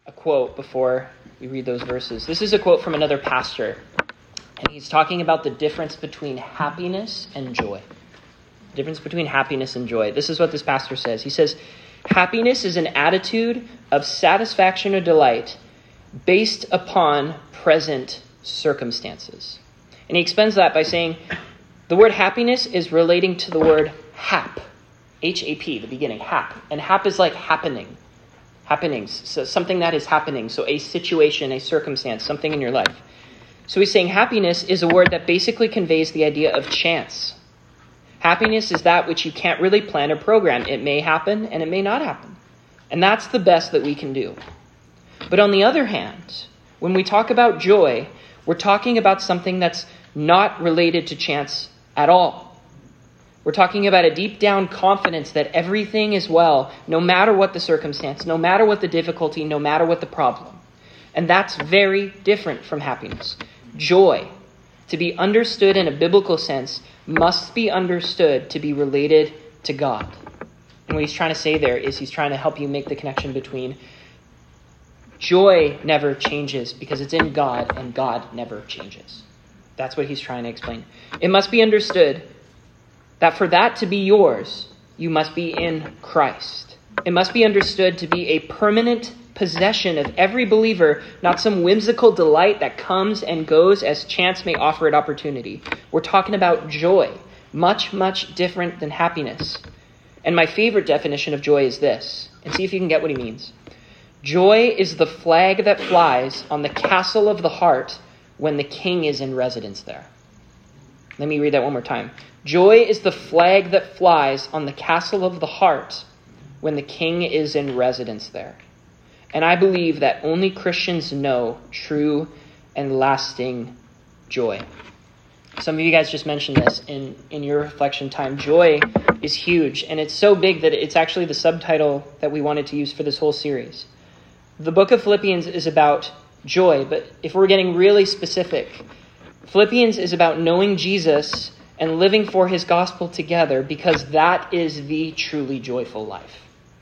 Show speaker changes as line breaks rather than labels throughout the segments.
a quote before we read those verses. This is a quote from another pastor, and he's talking about the difference between happiness and joy. The difference between happiness and joy. This is what this pastor says. He says, happiness is an attitude of satisfaction or delight based upon present circumstances. And he explains that by saying the word happiness is relating to the word hap, H-A-P, the beginning, hap. And hap is like happening, happenings, so something that is happening. So a situation, a circumstance, something in your life. So he's saying happiness is a word that basically conveys the idea of chance. Happiness is that which you can't really plan or program. It may happen and it may not happen. And that's the best that we can do. But on the other hand, when we talk about joy, we're talking about something that's not related to chance at all. We're talking about a deep down confidence that everything is well, no matter what the circumstance, no matter what the difficulty, no matter what the problem. And that's very different from happiness. Joy, to be understood in a biblical sense, must be understood to be related to God. And what he's trying to say there is he's trying to help you make the connection between joy never changes because it's in God and God never changes. That's what he's trying to explain. It must be understood that for that to be yours, you must be in Christ. It must be understood to be a permanent possession of every believer, not some whimsical delight that comes and goes as chance may offer it opportunity. We're talking about joy, much, much different than happiness. And my favorite definition of joy is this, and see if you can get what he means. Joy is the flag that flies on the castle of the heart when the king is in residence there. Let me read that one more time. Joy is the flag that flies on the castle of the heart when the king is in residence there. And I believe that only Christians know true and lasting joy. Some of you guys just mentioned this in your reflection time. Joy is huge, and it's so big that it's actually the subtitle that we wanted to use for this whole series. The book of Philippians is about joy, but if we're getting really specific, Philippians is about knowing Jesus and living for his gospel together because that is the truly joyful life.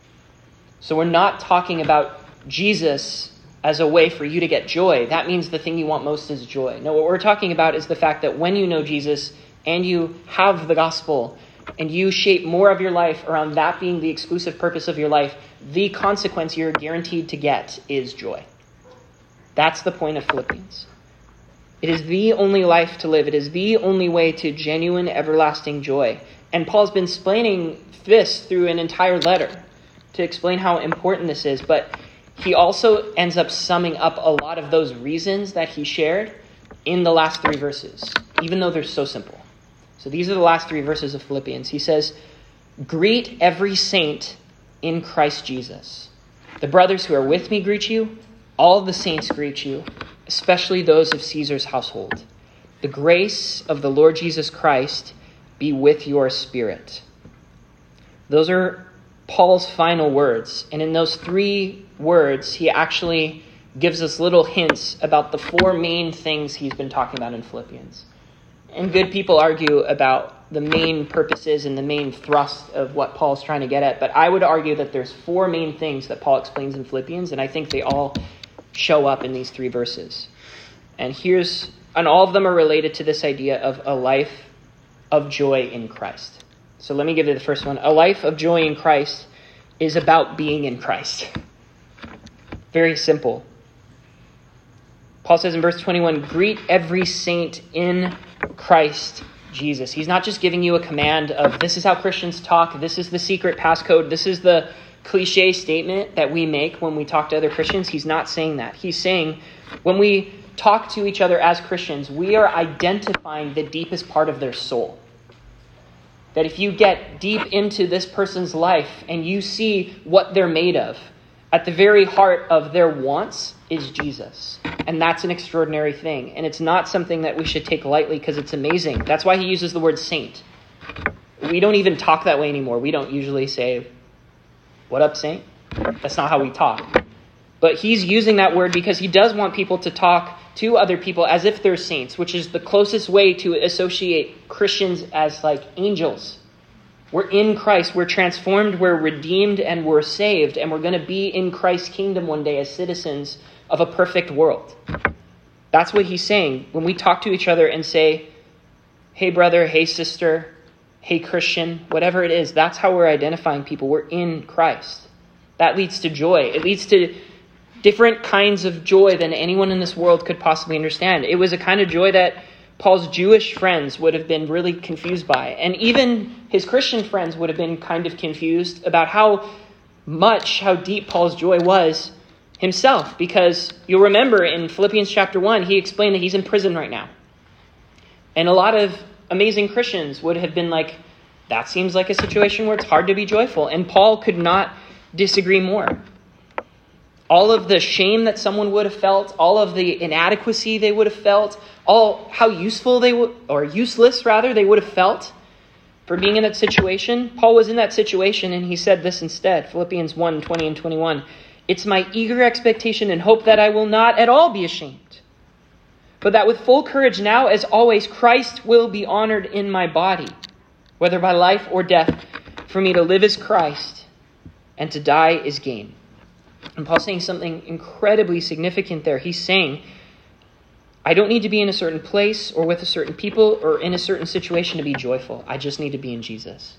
So we're not talking about Jesus as a way for you to get joy. That means the thing you want most is joy. No, what we're talking about is the fact that when you know Jesus and you have the gospel and you shape more of your life around that being the exclusive purpose of your life, the consequence you're guaranteed to get is joy. That's the point of Philippians. It is the only life to live. It is the only way to genuine, everlasting joy. And Paul's been explaining this through an entire letter to explain how important this is. But he also ends up summing up a lot of those reasons that he shared in the last 3 verses, even though they're so simple. So these are the last 3 verses of Philippians. He says, greet every saint in Christ Jesus. The brothers who are with me greet you. All the saints greet you, especially those of Caesar's household. The grace of the Lord Jesus Christ be with your spirit. Those are Paul's final words. And in those 3 words, he actually gives us little hints about the 4 main things he's been talking about in Philippians. And good people argue about the main purposes and the main thrust of what Paul's trying to get at. But I would argue that there's 4 main things that Paul explains in Philippians, and I think they all show up in these 3 verses. And all of them are related to this idea of a life of joy in Christ. So let me give you the first one. A life of joy in Christ is about being in Christ. Very simple. Paul says in verse 21, greet every saint in Christ Jesus. He's not just giving you a command of this is how Christians talk, this is the secret passcode, this is the cliche statement that we make when we talk to other Christians. He's not saying that. He's saying when we talk to each other as Christians, we are identifying the deepest part of their soul. That if you get deep into this person's life and you see what they're made of, at the very heart of their wants is Jesus. And that's an extraordinary thing. And it's not something that we should take lightly because it's amazing. That's why he uses the word saint. We don't even talk that way anymore. We don't usually say, what up, saint? That's not how we talk. But he's using that word because he does want people to talk to other people as if they're saints, which is the closest way to associate Christians as like angels. We're in Christ. We're transformed. We're redeemed, and we're saved. And we're going to be in Christ's kingdom one day as citizens of a perfect world. That's what he's saying. When we talk to each other and say, hey brother, hey sister, hey Christian, whatever it is, that's how we're identifying people. We're in Christ. That leads to joy. It leads to different kinds of joy than anyone in this world could possibly understand. It was a kind of joy that Paul's Jewish friends would have been really confused by. And even his Christian friends would have been kind of confused about how deep Paul's joy was himself. Because you'll remember in Philippians chapter 1, he explained that he's in prison right now. And a lot of amazing Christians would have been like, that seems like a situation where it's hard to be joyful. And Paul could not disagree more. All of the shame that someone would have felt, all of the inadequacy they would have felt, all how useful they would, or useless rather, they would have felt for being in that situation. Paul was in that situation and he said this instead, Philippians 1, 20 and 21. It's my eager expectation and hope that I will not at all be ashamed, but that with full courage now, as always, Christ will be honored in my body, whether by life or death. For me to live is Christ, and to die is gain. And Paul's saying something incredibly significant there. He's saying, I don't need to be in a certain place or with a certain people or in a certain situation to be joyful. I just need to be in Jesus.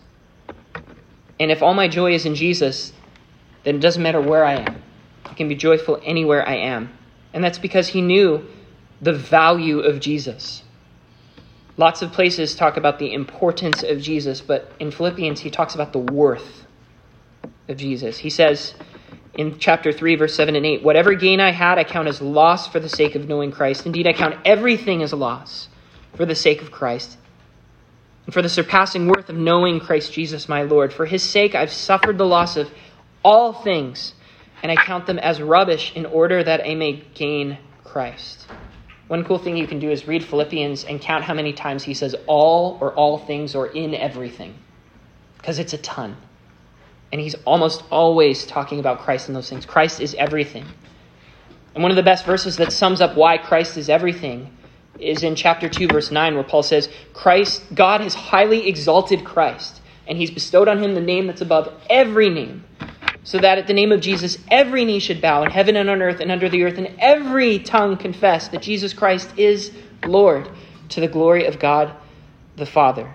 And if all my joy is in Jesus, then it doesn't matter where I am. I can be joyful anywhere I am. And that's because he knew the value of Jesus. Lots of places talk about the importance of Jesus, but in Philippians, he talks about the worth of Jesus. He says in chapter 3, verse 7 and 8, whatever gain I had, I count as loss for the sake of knowing Christ. Indeed, I count everything as a loss for the sake of Christ, and for the surpassing worth of knowing Christ Jesus my Lord. For his sake, I've suffered the loss of all things, and I count them as rubbish in order that I may gain Christ. One cool thing you can do is read Philippians and count how many times he says all or all things or in everything, because it's a ton. And he's almost always talking about Christ in those things. Christ is everything. And one of the best verses that sums up why Christ is everything is in chapter 2, verse 9, where Paul says, God has highly exalted Christ, and he's bestowed on him the name that's above every name, so that at the name of Jesus, every knee should bow in heaven and on earth and under the earth, and every tongue confess that Jesus Christ is Lord, to the glory of God the Father.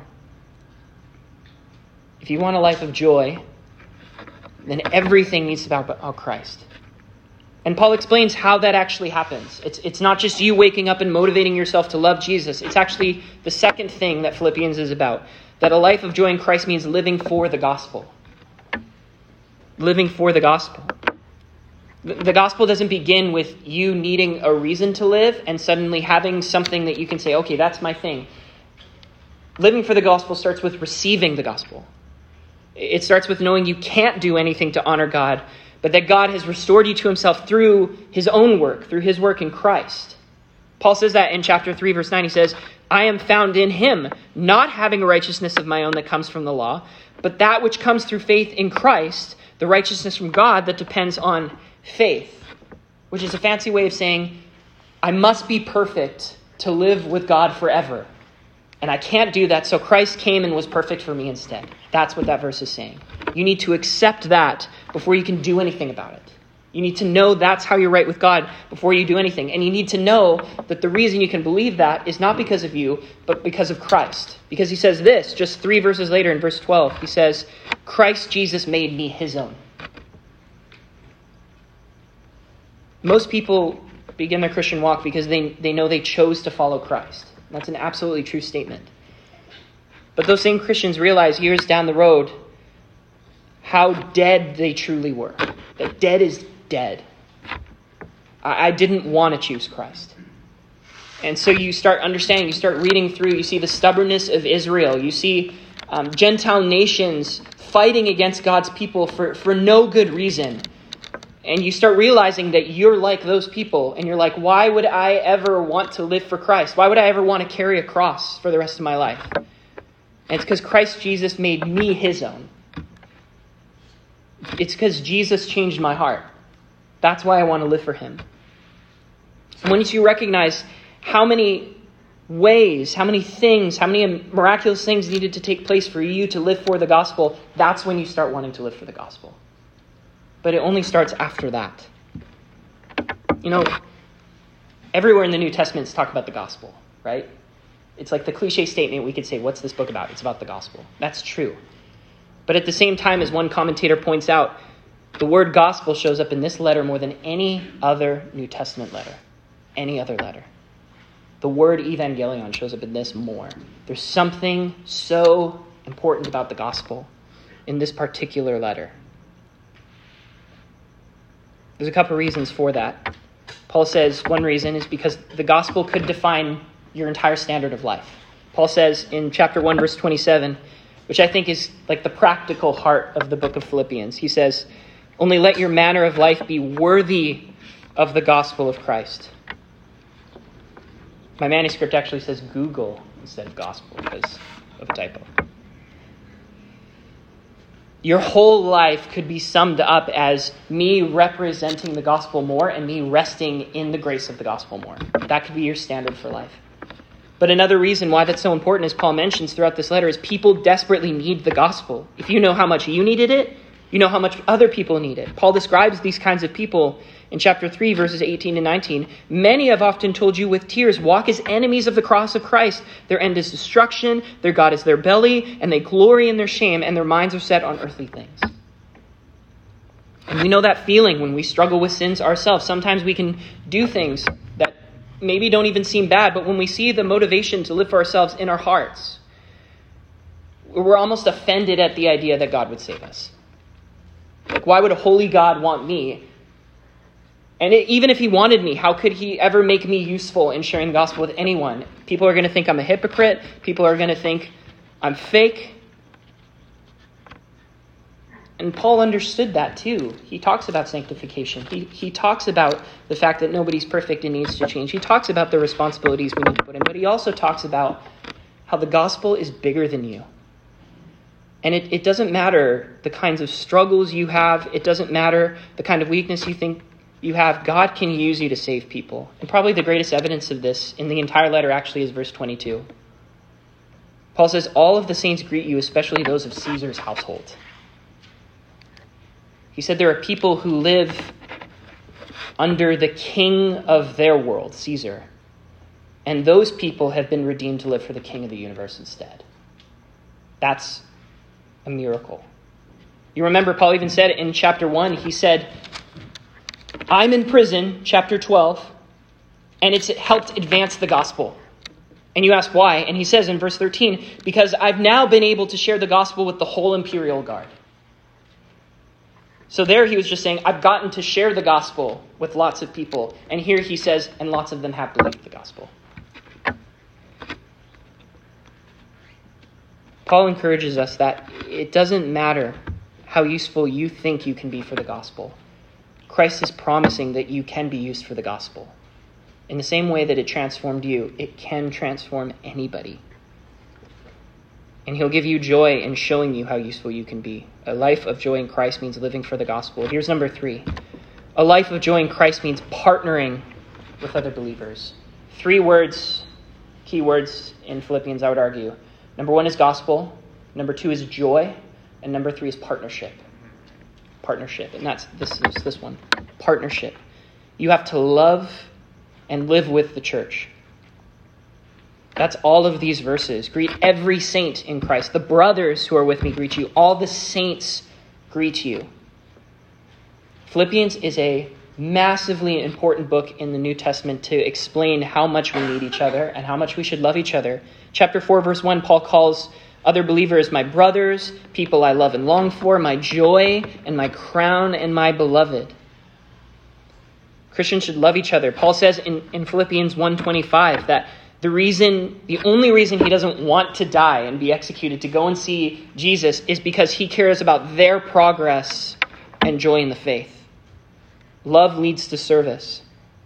If you want a life of joy, then everything needs to be about Christ. And Paul explains how that actually happens. It's not just you waking up and motivating yourself to love Jesus. It's actually the second thing that Philippians is about. That a life of joy in Christ means living for the gospel. Living for the gospel. The gospel doesn't begin with you needing a reason to live and suddenly having something that you can say, okay, that's my thing. Living for the gospel starts with receiving the gospel. It starts with knowing you can't do anything to honor God, but that God has restored you to himself through his own work, through his work in Christ. Paul says that in chapter 3, verse 9. He says, I am found in him, not having a righteousness of my own that comes from the law, but that which comes through faith in Christ, the righteousness from God that depends on faith, which is a fancy way of saying, I must be perfect to live with God forever. And I can't do that, so Christ came and was perfect for me instead. That's what that verse is saying. You need to accept that before you can do anything about it. You need to know that's how you're right with God before you do anything. And you need to know that the reason you can believe that is not because of you, but because of Christ. Because he says this, just 3 verses later in verse 12, he says, Christ Jesus made me his own. Most people begin their Christian walk because they know they chose to follow Christ. That's an absolutely true statement. But those same Christians realize years down the road how dead they truly were. That dead is dead. I didn't want to choose Christ. And so you start understanding, you start reading through, you see the stubbornness of Israel. You see Gentile nations fighting against God's people for no good reason. And you start realizing that you're like those people. And you're like, why would I ever want to live for Christ? Why would I ever want to carry a cross for the rest of my life? And it's because Christ Jesus made me his own. It's because Jesus changed my heart. That's why I want to live for him. And once you recognize how many ways, how many things, how many miraculous things needed to take place for you to live for the gospel, that's when you start wanting to live for the gospel. But it only starts after that. Everywhere in the New Testament talk about the gospel, right? It's like the cliche statement we could say, what's this book about? It's about the gospel. That's true. But at the same time, as one commentator points out, the word gospel shows up in this letter more than any other New Testament letter. Any other letter. The word evangelion shows up in this more. There's something so important about the gospel in this particular letter. There's a couple reasons for that. Paul says one reason is because the gospel could define your entire standard of life. Paul says in chapter 1, verse 27, which I think is like the practical heart of the book of Philippians. He says, "Only let your manner of life be worthy of the gospel of Christ." My manuscript actually says Google instead of gospel because of a typo. Your whole life could be summed up as me representing the gospel more and me resting in the grace of the gospel more. That could be your standard for life. But another reason why that's so important, as Paul mentions throughout this letter, is people desperately need the gospel. If you know how much you needed it, you know how much other people need it. Paul describes these kinds of people in chapter 3, verses 18 and 19. "Many have often told you with tears, walk as enemies of the cross of Christ. Their end is destruction, their God is their belly, and they glory in their shame, and their minds are set on earthly things." And we know that feeling when we struggle with sins ourselves. Sometimes we can do things that maybe don't even seem bad, but when we see the motivation to live for ourselves in our hearts, we're almost offended at the idea that God would save us. Like, why would a holy God want me? And even if he wanted me, how could he ever make me useful in sharing the gospel with anyone? People are going to think I'm a hypocrite. People are going to think I'm fake. And Paul understood that too. He talks about sanctification. He talks about the fact that nobody's perfect and needs to change. He talks about the responsibilities we need to put in. But he also talks about how the gospel is bigger than you. And it doesn't matter the kinds of struggles you have. It doesn't matter the kind of weakness you think you have. God can use you to save people. And probably the greatest evidence of this in the entire letter actually is verse 22. Paul says, "All of the saints greet you, especially those of Caesar's household." He said there are people who live under the king of their world, Caesar. And those people have been redeemed to live for the king of the universe instead. That's a miracle. You remember Paul even said in chapter 1, he said, "I'm in prison," chapter 12, "and it's helped advance the gospel." And you ask why? And he says in verse 13, "Because I've now been able to share the gospel with the whole imperial guard." So there he was just saying, I've gotten to share the gospel with lots of people. And here he says, and lots of them have believed the gospel. Paul encourages us that it doesn't matter how useful you think you can be for the gospel. Christ is promising that you can be used for the gospel. In the same way that it transformed you, it can transform anybody. And he'll give you joy in showing you how useful you can be. A life of joy in Christ means living for the gospel. Here's number 3. A life of joy in Christ means partnering with other believers. 3 words, key words in Philippians, I would argue. Number 1 is gospel. Number 2 is joy. And number 3 is partnership. Partnership. And that's this one. Partnership. You have to love and live with the church. That's all of these verses. Greet every saint in Christ. The brothers who are with me greet you. All the saints greet you. Philippians is a massively important book in the New Testament to explain how much we need each other and how much we should love each other. Chapter 4, verse 1, Paul calls other believers my brothers, people I love and long for, my joy and my crown and my beloved. Christians should love each other. Paul says in Philippians 1:25 that the only reason he doesn't want to die and be executed, to go and see Jesus, is because he cares about their progress and joy in the faith. Love leads to service.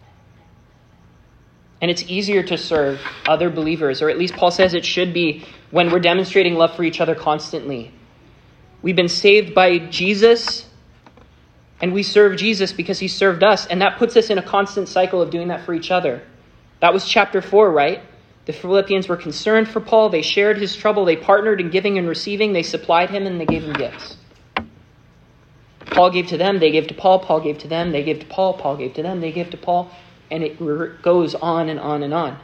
And it's easier to serve other believers, or at least Paul says it should be, when we're demonstrating love for each other constantly. We've been saved by Jesus, and we serve Jesus because he served us, and that puts us in a constant cycle of doing that for each other. That was chapter 4, right? The Philippians were concerned for Paul. They shared his trouble. They partnered in giving and receiving. They supplied him and they gave him gifts. Paul gave to them, they gave to Paul. Paul gave to them, they gave to Paul. Paul gave to them, they gave to Paul. And it goes on and on and on.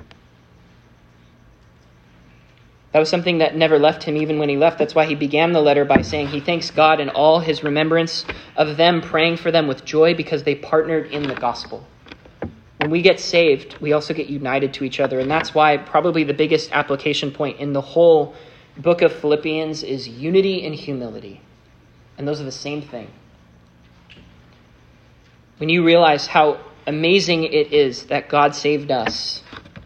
That was something that never left him even when he left. That's why he began the letter by saying he thanks God in all his remembrance of them, praying for them with joy because they partnered in the gospel. When we get saved, we also get united to each other. And that's why probably the biggest application point in the whole book of Philippians is unity and humility. And those are the same thing. When you realize how amazing it is that God saved us,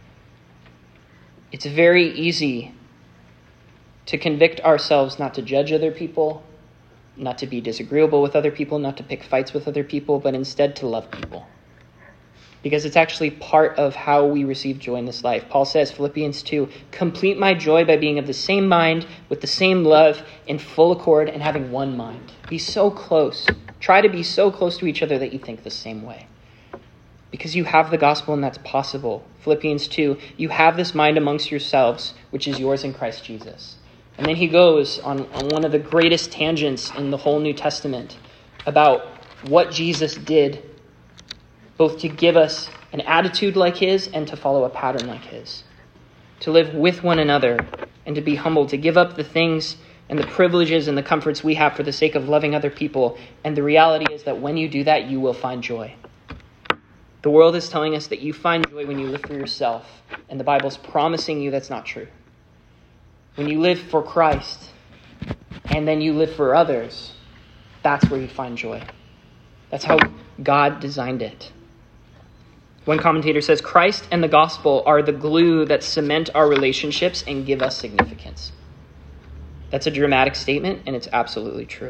it's very easy to convict ourselves not to judge other people, not to be disagreeable with other people, not to pick fights with other people, but instead to love people. Because it's actually part of how we receive joy in this life. Paul says, Philippians 2, complete my joy by being of the same mind, with the same love, in full accord, and having one mind. Be so close. Try to be so close to each other that you think the same way. Because you have the gospel and that's possible. Philippians 2, you have this mind amongst yourselves, which is yours in Christ Jesus. And then he goes on one of the greatest tangents in the whole New Testament about what Jesus did, both to give us an attitude like his and to follow a pattern like his. To live with one another and to be humble, to give up the things and the privileges and the comforts we have for the sake of loving other people. And the reality is that when you do that, you will find joy. The world is telling us that you find joy when you live for yourself. And the Bible's promising you that's not true. When you live for Christ and then you live for others, that's where you find joy. That's how God designed it. One commentator says, Christ and the gospel are the glue that cement our relationships and give us significance. That's a dramatic statement, and it's absolutely true.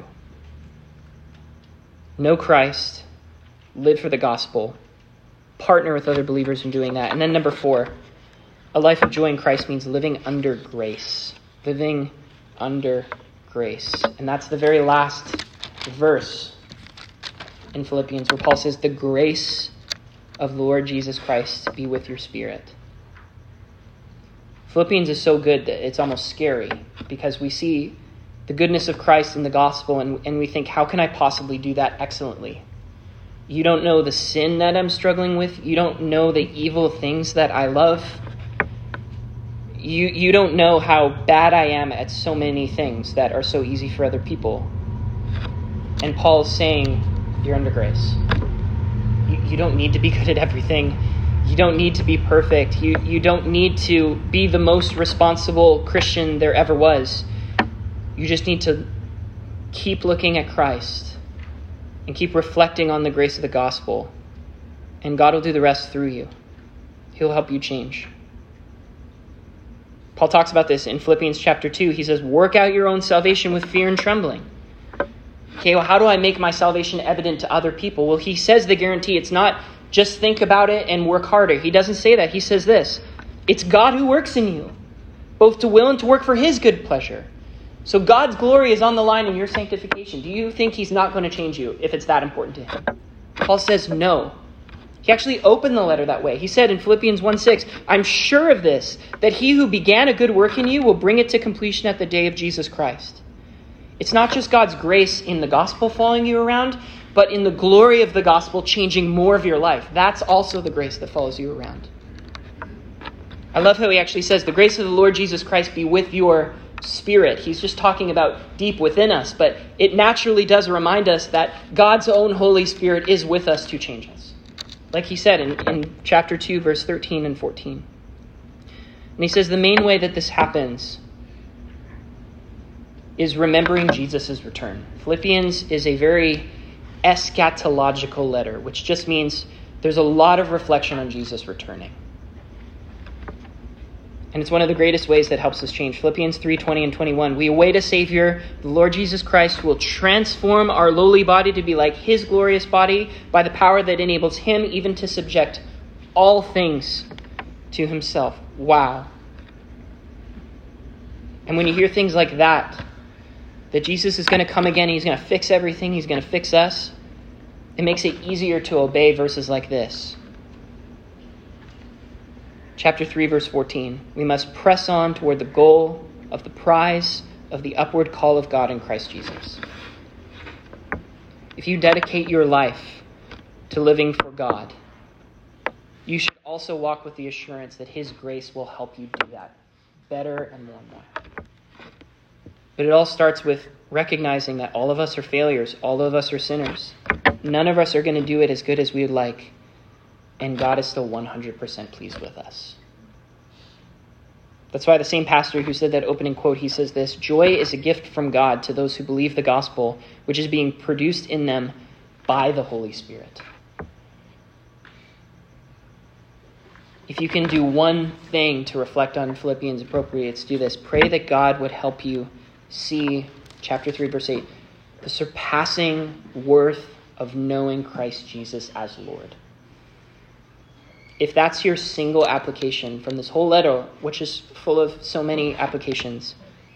Know Christ, live for the gospel, partner with other believers in doing that. And then number 4, a life of joy in Christ means living under grace. Living under grace. And that's the very last verse in Philippians where Paul says, the grace of the Lord Jesus Christ be with your spirit. Philippians is so good that it's almost scary because we see the goodness of Christ in the gospel and we think, how can I possibly do that excellently? You don't know the sin that I'm struggling with. You don't know the evil things that I love. You don't know how bad I am at so many things that are so easy for other people. And Paul's saying, you're under grace. You don't need to be good at everything. You don't need to be perfect. You don't need to be the most responsible Christian there ever was. You just need to keep looking at Christ and keep reflecting on the grace of the gospel. And God will do the rest through you. He'll help you change. Paul talks about this in Philippians chapter 2. He says, work out your own salvation with fear and trembling. Okay, well, how do I make my salvation evident to other people? Well, he says the guarantee. It's not just think about it and work harder. He doesn't say that. He says this. It's God who works in you, both to will and to work for his good pleasure. So God's glory is on the line in your sanctification. Do you think he's not going to change you if it's that important to him? Paul says no. He actually opened the letter that way. He said in Philippians 1:6, I'm sure of this, that he who began a good work in you will bring it to completion at the day of Jesus Christ. It's not just God's grace in the gospel following you around, but in the glory of the gospel changing more of your life. That's also the grace that follows you around. I love how he actually says, the grace of the Lord Jesus Christ be with your spirit. He's just talking about deep within us, but it naturally does remind us that God's own Holy Spirit is with us to change us. Like he said in chapter 2, verse 13 and 14. And he says the main way that this happens is remembering Jesus' return. Philippians is a very eschatological letter, which just means there's a lot of reflection on Jesus returning. And it's one of the greatest ways that helps us change. Philippians 3:20 and 21. We await a Savior, the Lord Jesus Christ, who will transform our lowly body to be like his glorious body by the power that enables him even to subject all things to himself. Wow. And when you hear things like that Jesus is going to come again, he's going to fix everything, he's going to fix us, it makes it easier to obey verses like this. chapter 3, verse 14. We must press on toward the goal of the prize of the upward call of God in Christ Jesus. If you dedicate your life to living for God, you should also walk with the assurance that his grace will help you do that better and more and more. But it all starts with recognizing that all of us are failures. All of us are sinners. None of us are going to do it as good as we would like. And God is still 100% pleased with us. That's why the same pastor who said that opening quote, he says this: "Joy is a gift from God to those who believe the gospel, which is being produced in them by the Holy Spirit." If you can do one thing to reflect on Philippians appropriately, it's do this. Pray that God would help you see, chapter 3, verse 8, the surpassing worth of knowing Christ Jesus as Lord. If that's your single application from this whole letter, which is full of so many applications,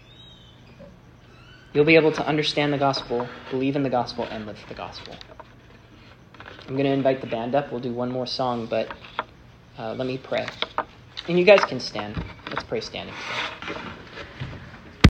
you'll be able to understand the gospel, believe in the gospel, and live for the gospel. I'm going to invite the band up. We'll do one more song, but let me pray. And you guys can stand. Let's pray standing together.